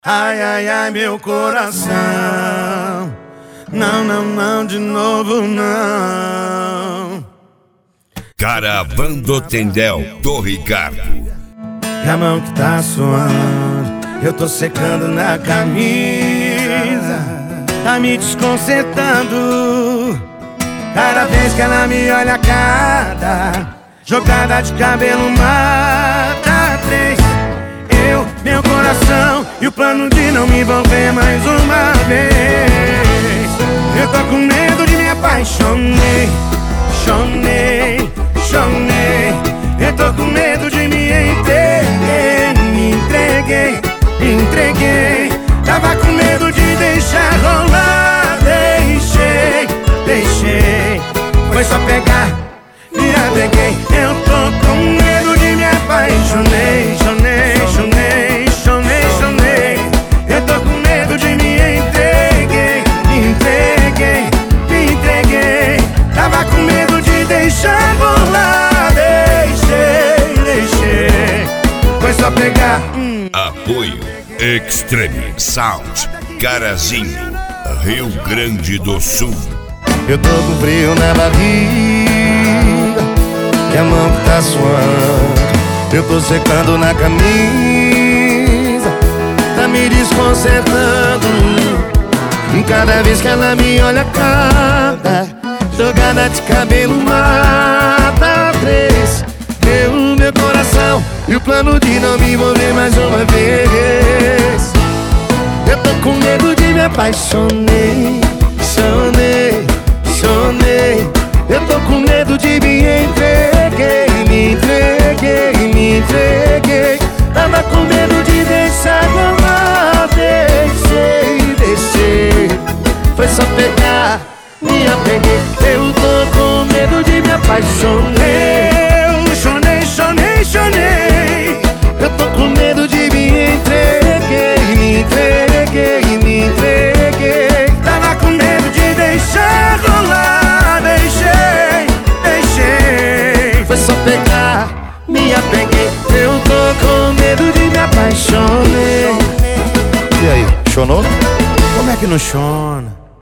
Ai, ai, ai, meu coração. Não, não, não, de novo não. Caravana do Tendel do Ricardo. E a mão que tá suando, eu tô secando na camisa. Tá me desconcertando. Cada vez que ela me olha, cada jogada de cabelo mata três. Eu, meu coração e o plano de não me envolver mais uma vez. Eu tô com medo de me apaixonei, chonei, chonei. Eu tô com medo de me entreguei, me entreguei, me entreguei. Tava com medo de deixar rolar, deixei, deixei. Foi só pegar, me apeguei. Eu tô com medo de me apaixonei, chonei, chonei, chonei, chonei. Eu tô com medo de me entreguei, me entreguei, me entreguei. Tava com medo de deixar rolar, deixei, deixei. Foi só pegar. Apoio Extreme Sound, Carazinho, Rio Grande do Sul. Eu tô com frio na barriga e a mão que tá suando, eu tô secando na camisa. Tá me desconcertando. E cada vez que ela me olha, cada jogada de cabelo mata três. Meu coração e o plano de não me envolver mais uma vez. Eu tô com medo de me apaixonei, chonei, chonei. Eu tô com medo de me entreguei, me entreguei, me entreguei. Tava com medo de deixar rolar, deixei, deixei. Foi só pegar, me apeguei. Eu tô com medo de me apaixonei. Eu chonei, chonei, chonei. Eu tô com medo de me entreguei, me entreguei, me entreguei. Tava com medo de deixar rolar, deixei, deixei. Foi só pegar, me apeguei. Eu tô com medo de me apaixonei. E aí, chonou? Como é que não chona?